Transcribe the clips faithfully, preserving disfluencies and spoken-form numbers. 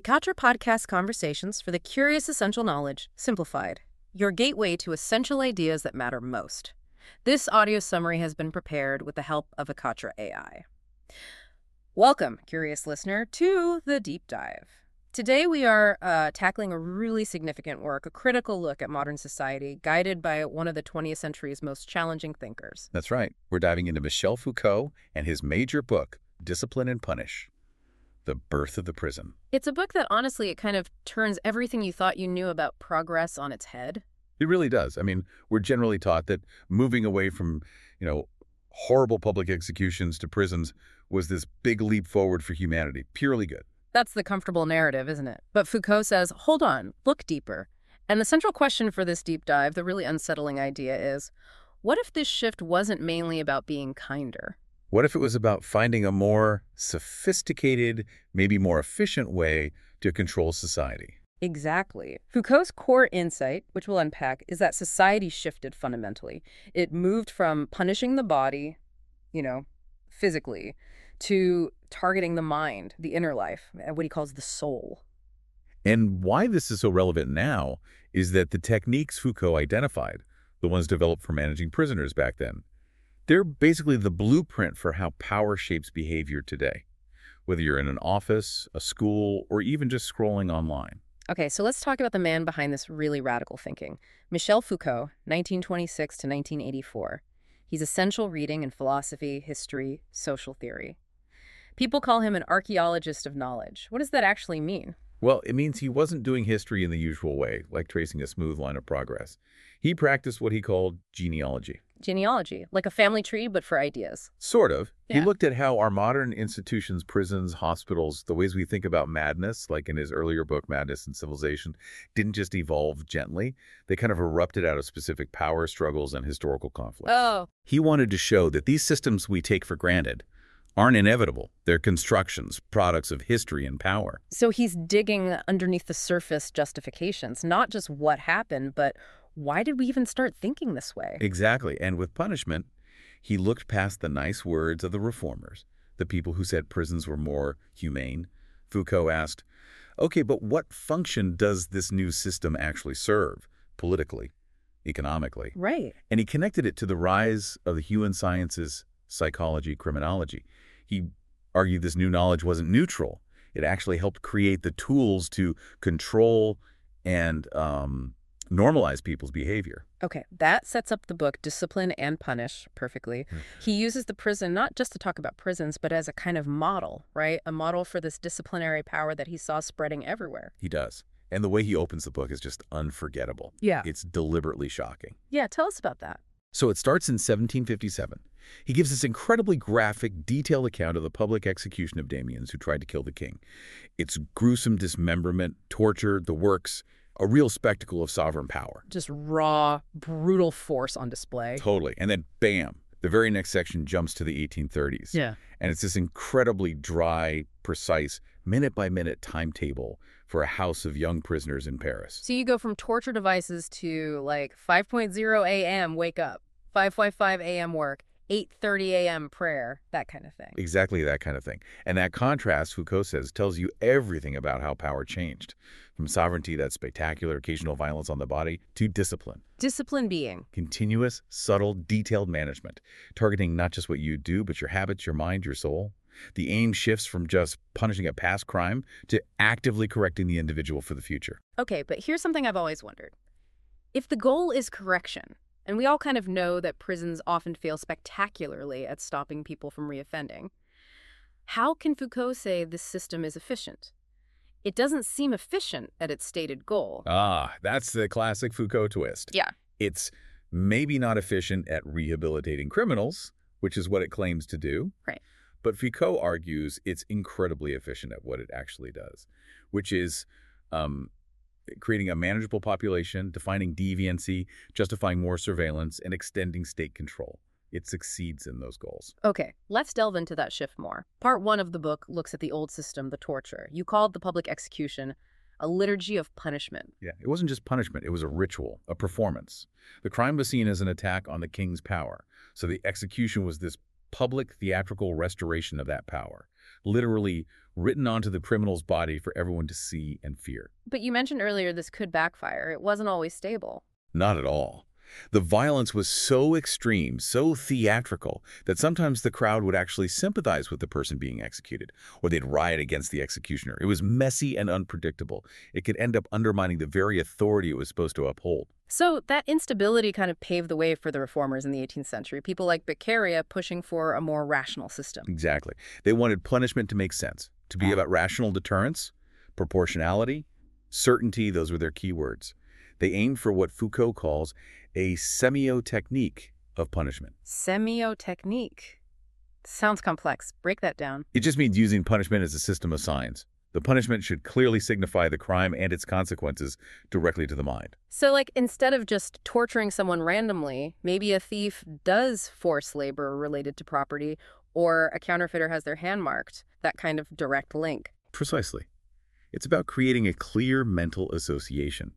Ekatra Podcast Conversations for the Curious Essential Knowledge, Simplified. Your gateway to essential ideas that matter most. This audio summary has been prepared with the help of Ekatra A I. Welcome, curious listener, to the Deep Dive. Today we are uh, tackling a really significant work, a critical look at modern society, guided by one of the twentieth century's most challenging thinkers. That's right. We're diving into Michel Foucault and his major book, Discipline and Punish: The Birth of the Prison. It's a book that, honestly, it kind of turns everything you thought you knew about progress on its head. It really does. I mean, we're generally taught that moving away from, you know, horrible public executions to prisons was this big leap forward for humanity, purely good. That's the comfortable narrative, isn't it? But Foucault says, hold on, look deeper. And the central question for this deep dive, the really unsettling idea is, what if this shift wasn't mainly about being kinder? What if it was about finding a more sophisticated, maybe more efficient way to control society? Exactly. Foucault's core insight, which we'll unpack, is that society shifted fundamentally. It moved from punishing the body, you know, physically, to targeting the mind, the inner life, what he calls the soul. And why this is so relevant now is that the techniques Foucault identified, the ones developed for managing prisoners back then, they're basically the blueprint for how power shapes behavior today, whether you're in an office, a school, or even just scrolling online. Okay, so let's talk about the man behind this really radical thinking. Michel Foucault, nineteen twenty-six to nineteen eighty-four. He's essential reading in philosophy, history, social theory. People call him an archaeologist of knowledge. What does that actually mean? Well, it means he wasn't doing history in the usual way, like tracing a smooth line of progress. He practiced what he called genealogy. Genealogy, like a family tree, but for ideas. Sort of. Yeah. He looked at how our modern institutions, prisons, hospitals, the ways we think about madness, like in his earlier book, Madness and Civilization, didn't just evolve gently. They kind of erupted out of specific power struggles and historical conflicts. Oh. He wanted to show that these systems we take for granted aren't inevitable. They're constructions, products of history and power. So he's digging underneath the surface justifications, not just what happened, but why did we even start thinking this way? Exactly. And with punishment, he looked past the nice words of the reformers, the people who said prisons were more humane. Foucault asked, okay, but what function does this new system actually serve, politically, economically? Right. And he connected it to the rise of the human sciences, psychology, criminology. He argued this new knowledge wasn't neutral. It actually helped create the tools to control and um, normalize people's behavior. Okay, that sets up the book Discipline and Punish perfectly. Mm. He uses the prison not just to talk about prisons, but as a kind of model, right? A model for this disciplinary power that he saw spreading everywhere. He does. And the way he opens the book is just unforgettable. Yeah. It's deliberately shocking. Yeah, tell us about that. So it starts in seventeen fifty-seven. He gives this incredibly graphic, detailed account of the public execution of Damiens who tried to kill the king. It's gruesome dismemberment, torture, the works, a real spectacle of sovereign power. Just raw, brutal force on display. Totally. And then, bam, the very next section jumps to the eighteen thirties. Yeah. And it's this incredibly dry, precise, minute-by-minute timetable for a house of young prisoners in Paris. So you go from torture devices to like five a m wake up, five fifty-five a m work, eight thirty a m prayer, that kind of thing. Exactly that kind of thing. And that contrast, Foucault says, tells you everything about how power changed. From sovereignty, that spectacular occasional violence on the body, to discipline. Discipline being? Continuous, subtle, detailed management, targeting not just what you do, but your habits, your mind, your soul. The aim shifts from just punishing a past crime to actively correcting the individual for the future. Okay, but here's something I've always wondered. If the goal is correction, and we all kind of know that prisons often fail spectacularly at stopping people from reoffending, how can Foucault say this system is efficient? It doesn't seem efficient at its stated goal. Ah, that's the classic Foucault twist. Yeah. It's maybe not efficient at rehabilitating criminals, which is what it claims to do. Right. But Foucault argues it's incredibly efficient at what it actually does, which is um, creating a manageable population, defining deviancy, justifying more surveillance, and extending state control. It succeeds in those goals. Okay, let's delve into that shift more. Part one of the book looks at the old system, the torture. You called the public execution a liturgy of punishment. Yeah, it wasn't just punishment. It was a ritual, a performance. The crime was seen as an attack on the king's power. So the execution was this public theatrical restoration of that power. literally written onto the criminal's body for everyone to see and fear. But you mentioned earlier this could backfire. It wasn't always stable. Not at all. The violence was so extreme, so theatrical, that sometimes the crowd would actually sympathize with the person being executed, or they'd riot against the executioner. It was messy and unpredictable. It could end up undermining the very authority it was supposed to uphold. So that instability kind of paved the way for the reformers in the eighteenth century, people like Beccaria pushing for a more rational system. Exactly. They wanted punishment to make sense, to be about rational deterrence, proportionality, certainty. Those were their key words. They aimed for what Foucault calls a semiotechnique of punishment. Semiotechnique. Sounds complex. Break that down. It just means using punishment as a system of signs. The punishment should clearly signify the crime and its consequences directly to the mind. So, like, instead of just torturing someone randomly, maybe a thief does force labor related to property, or a counterfeiter has their hand marked. That kind of direct link. Precisely. It's about creating a clear mental association.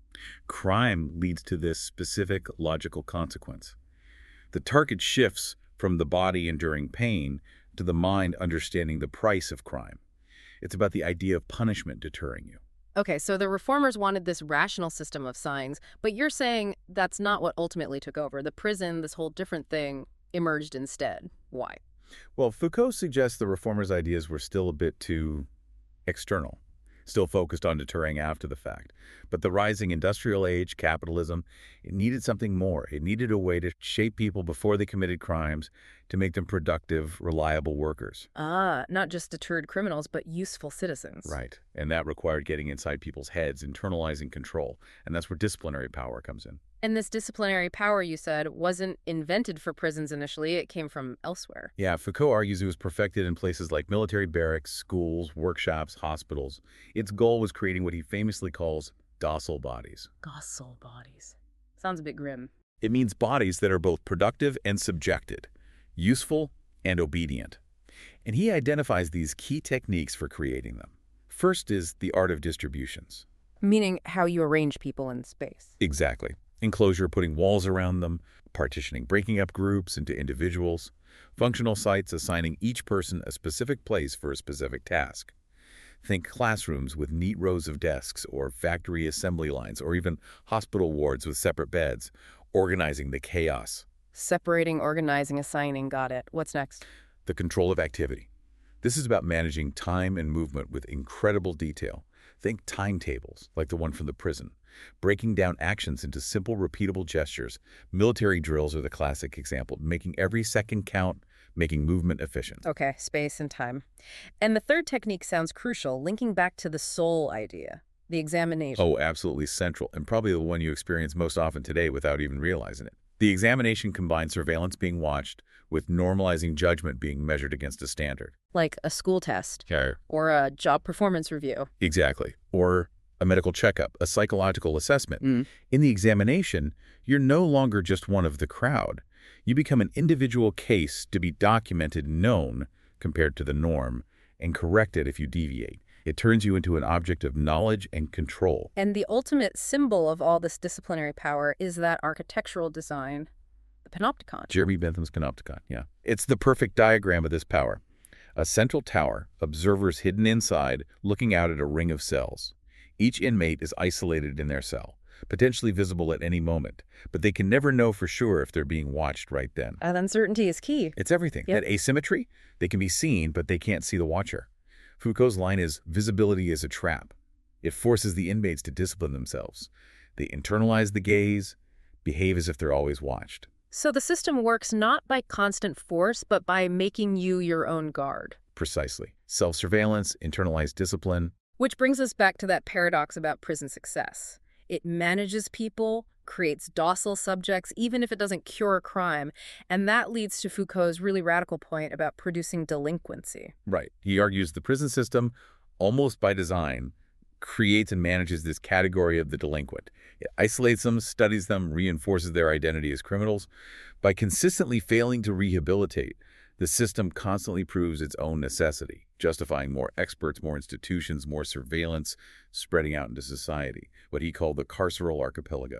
Crime leads to this specific logical consequence. The target shifts from the body enduring pain to the mind understanding the price of crime. It's about the idea of punishment deterring you. Okay, so the reformers wanted this rational system of signs, but you're saying that's not what ultimately took over. The prison, this whole different thing, emerged instead. Why? Well, Foucault suggests the reformers' ideas were still a bit too external, still focused on deterring after the fact. But the rising industrial age, capitalism, it needed something more. It needed a way to shape people before they committed crimes, to make them productive, reliable workers. Ah, not just deterred criminals, but useful citizens. Right. And that required getting inside people's heads, internalizing control. And that's where disciplinary power comes in. And this disciplinary power, you said, wasn't invented for prisons initially. It came from elsewhere. Yeah, Foucault argues it was perfected in places like military barracks, schools, workshops, hospitals. Its goal was creating what he famously calls docile bodies. Docile bodies. Sounds a bit grim. It means bodies that are both productive and subjected, useful and obedient. And he identifies these key techniques for creating them. First is the art of distributions. Meaning how you arrange people in space. Exactly. Enclosure, putting walls around them, partitioning, breaking up groups into individuals, functional sites assigning each person a specific place for a specific task. Think classrooms with neat rows of desks, or factory assembly lines, or even hospital wards with separate beds, organizing the chaos. Separating, organizing, assigning, got it. What's next? The control of activity. This is about managing time and movement with incredible detail. Think timetables, like the one from the prison. Breaking down actions into simple, repeatable gestures. Military drills are the classic example, making every second count, making movement efficient. Okay, space and time. And the third technique sounds crucial, linking back to the soul idea, the examination. Oh, absolutely central, and probably the one you experience most often today without even realizing it. The examination combines surveillance being watched with normalizing judgment being measured against a standard. Like a school test. Okay. Or a job performance review. Exactly. Or a medical checkup, a psychological assessment. Mm. In the examination, you're no longer just one of the crowd. You become an individual case to be documented, known, compared to the norm, and corrected if you deviate. It turns you into an object of knowledge and control. And the ultimate symbol of all this disciplinary power is that architectural design, the panopticon. Jeremy Bentham's panopticon, yeah. It's the perfect diagram of this power. A central tower, observers hidden inside, looking out at a ring of cells. Each inmate is isolated in their cell, potentially visible at any moment, but they can never know for sure if they're being watched right then. And uncertainty is key. It's everything. Yep. That asymmetry, they can be seen, but they can't see the watcher. Foucault's line is, visibility is a trap. It forces the inmates to discipline themselves. They internalize the gaze, behave as if they're always watched. So the system works not by constant force, but by making you your own guard. Precisely. Self-surveillance, internalized discipline. Which brings us back to that paradox about prison success. It manages people, creates docile subjects, even if it doesn't cure crime. And that leads to Foucault's really radical point about producing delinquency. Right. He argues the prison system, almost by design, creates and manages this category of the delinquent. It isolates them, studies them, reinforces their identity as criminals. By consistently failing to rehabilitate, the system constantly proves its own necessity, justifying more experts, more institutions, more surveillance, spreading out into society, what he called the carceral archipelago.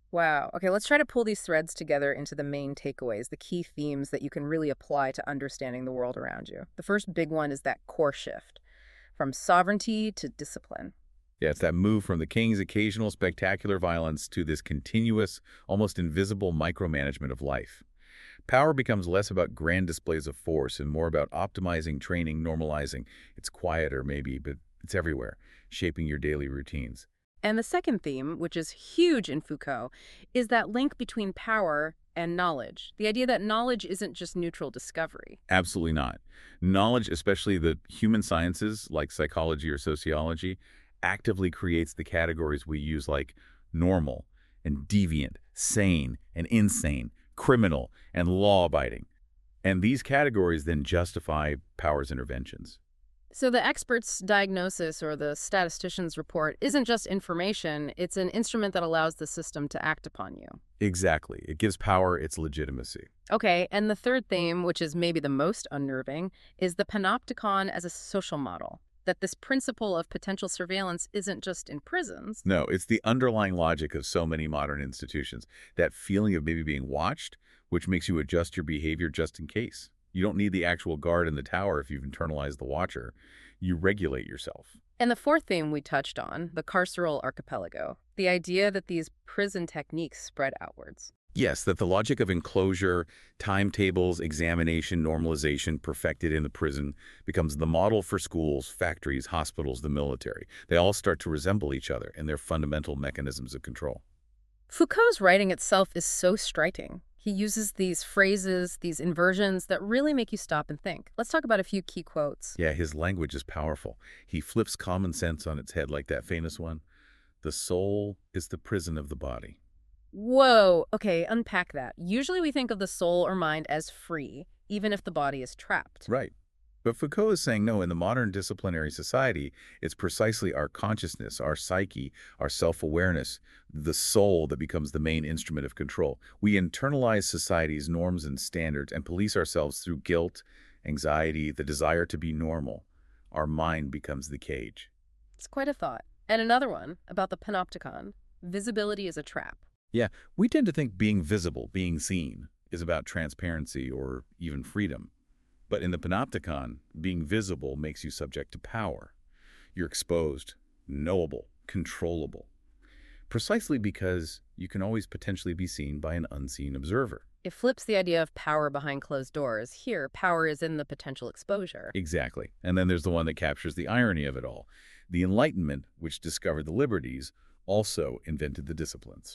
Wow. Okay, let's try to pull these threads together into the main takeaways, the key themes that you can really apply to understanding the world around you. The first big one is that core shift from sovereignty to discipline. Yeah, it's that move from the king's occasional spectacular violence to this continuous, almost invisible micromanagement of life. Power becomes less about grand displays of force and more about optimizing, training, normalizing. It's quieter, maybe, but it's everywhere, shaping your daily routines. And the second theme, which is huge in Foucault, is that link between power and knowledge. The idea that knowledge isn't just neutral discovery. Absolutely not. Knowledge, especially the human sciences like psychology or sociology, actively creates the categories we use like normal and deviant, sane and insane, criminal and law-abiding. And these categories then justify power's interventions. So the expert's diagnosis or the statistician's report isn't just information, it's an instrument that allows the system to act upon you. Exactly. It gives power its legitimacy. Okay, and the third theme, which is maybe the most unnerving, is the panopticon as a social model. That this principle of potential surveillance isn't just in prisons. No, it's the underlying logic of so many modern institutions. That feeling of maybe being watched, which makes you adjust your behavior just in case. You don't need the actual guard in the tower if you've internalized the watcher. You regulate yourself. And the fourth theme we touched on, the carceral archipelago, the idea that these prison techniques spread outwards. Yes, that the logic of enclosure, timetables, examination, normalization perfected in the prison becomes the model for schools, factories, hospitals, the military. They all start to resemble each other in their fundamental mechanisms of control. Foucault's writing itself is so striking. He uses these phrases, these inversions that really make you stop and think. Let's talk about a few key quotes. Yeah, his language is powerful. He flips common sense on its head like that famous one. The soul is the prison of the body. Whoa, okay, unpack that. Usually we think of the soul or mind as free, even if the body is trapped. Right. But Foucault is saying, no, in the modern disciplinary society, it's precisely our consciousness, our psyche, our self-awareness, the soul that becomes the main instrument of control. We internalize society's norms and standards and police ourselves through guilt, anxiety, the desire to be normal. Our mind becomes the cage. It's quite a thought. And another one about the panopticon. Visibility is a trap. Yeah, we tend to think being visible, being seen, is about transparency or even freedom. But in the panopticon, being visible makes you subject to power. You're exposed, knowable, controllable. Precisely because you can always potentially be seen by an unseen observer. It flips the idea of power behind closed doors. Here, power is in the potential exposure. Exactly. And then there's the one that captures the irony of it all. The Enlightenment, which discovered the liberties, also invented the disciplines.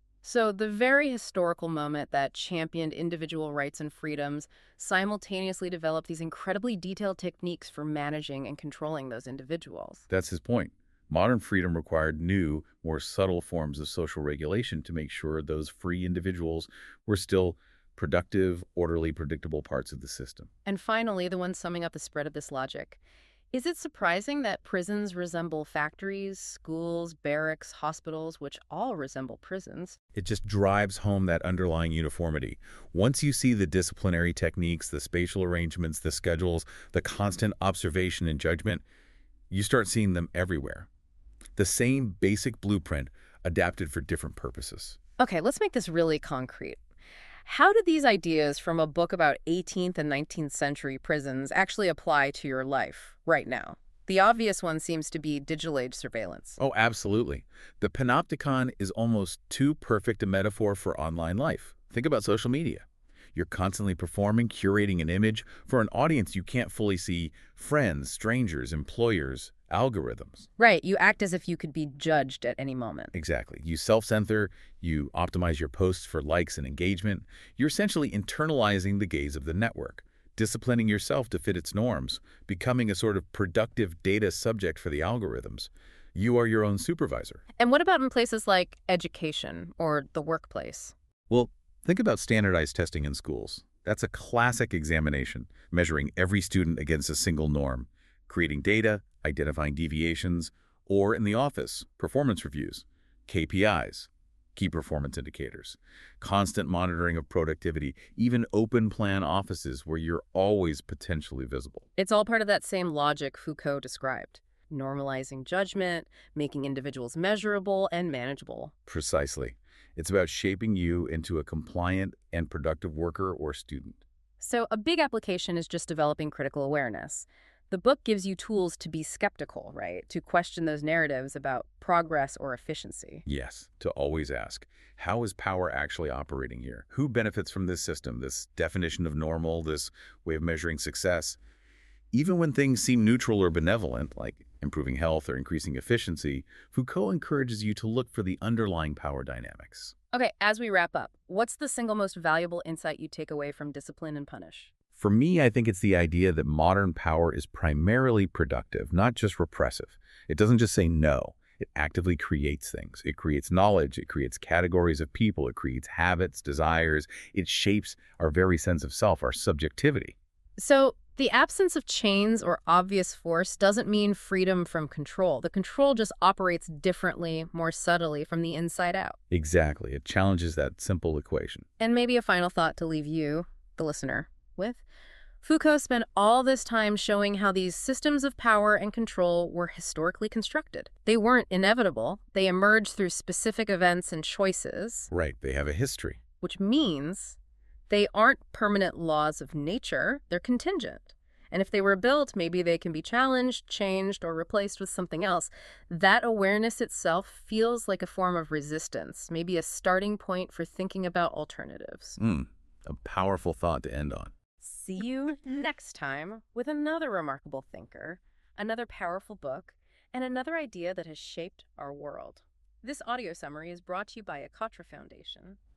So the very historical moment that championed individual rights and freedoms simultaneously developed these incredibly detailed techniques for managing and controlling those individuals. That's his point. Modern freedom required new, more subtle forms of social regulation to make sure those free individuals were still productive, orderly, predictable parts of the system. And finally, the one summing up the spread of this logic. Is it surprising that prisons resemble factories, schools, barracks, hospitals, which all resemble prisons? It just drives home that underlying uniformity. Once you see the disciplinary techniques, the spatial arrangements, the schedules, the constant observation and judgment, you start seeing them everywhere. The same basic blueprint adapted for different purposes. Okay, let's make this really concrete. How did these ideas from a book about eighteenth and nineteenth century prisons actually apply to your life right now? The obvious one seems to be digital age surveillance. Oh, absolutely. The panopticon is almost too perfect a metaphor for online life. Think about social media. You're constantly performing, curating an image for an audience you can't fully see: friends, strangers, employers, algorithms. Right, you act as if you could be judged at any moment. Exactly. You self-censor, you optimize your posts for likes and engagement. You're essentially internalizing the gaze of the network, disciplining yourself to fit its norms, becoming a sort of productive data subject for the algorithms. You are your own supervisor. And what about in places like education or the workplace? Well, think about standardized testing in schools. That's a classic examination, measuring every student against a single norm, creating data, identifying deviations, or in the office, performance reviews, K P Is, key performance indicators, constant monitoring of productivity, even open plan offices where you're always potentially visible. It's all part of that same logic Foucault described. Normalizing judgment, making individuals measurable and manageable. Precisely. It's about shaping you into a compliant and productive worker or student. So a big application is just developing critical awareness. The book gives you tools to be skeptical, right? To question those narratives about progress or efficiency. Yes, to always ask, how is power actually operating here? Who benefits from this system, this definition of normal, this way of measuring success? Even when things seem neutral or benevolent, like improving health or increasing efficiency, Foucault encourages you to look for the underlying power dynamics. Okay, as we wrap up, what's the single most valuable insight you take away from Discipline and Punish? For me, I think it's the idea that modern power is primarily productive, not just repressive. It doesn't just say no. It actively creates things. It creates knowledge. It creates categories of people. It creates habits, desires. It shapes our very sense of self, our subjectivity. So the absence of chains or obvious force doesn't mean freedom from control. The control just operates differently, more subtly from the inside out. Exactly. It challenges that simple equation. And maybe a final thought to leave you, the listener, with. Foucault spent all this time showing how these systems of power and control were historically constructed. They weren't inevitable. They emerged through specific events and choices. Right. They have a history. Which means they aren't permanent laws of nature. They're contingent. And if they were built, maybe they can be challenged, changed, or replaced with something else. That awareness itself feels like a form of resistance, maybe a starting point for thinking about alternatives. Mm, a powerful thought to end on. See you next time with another remarkable thinker, another powerful book, and another idea that has shaped our world. This audio summary is brought to you by Akatra Foundation.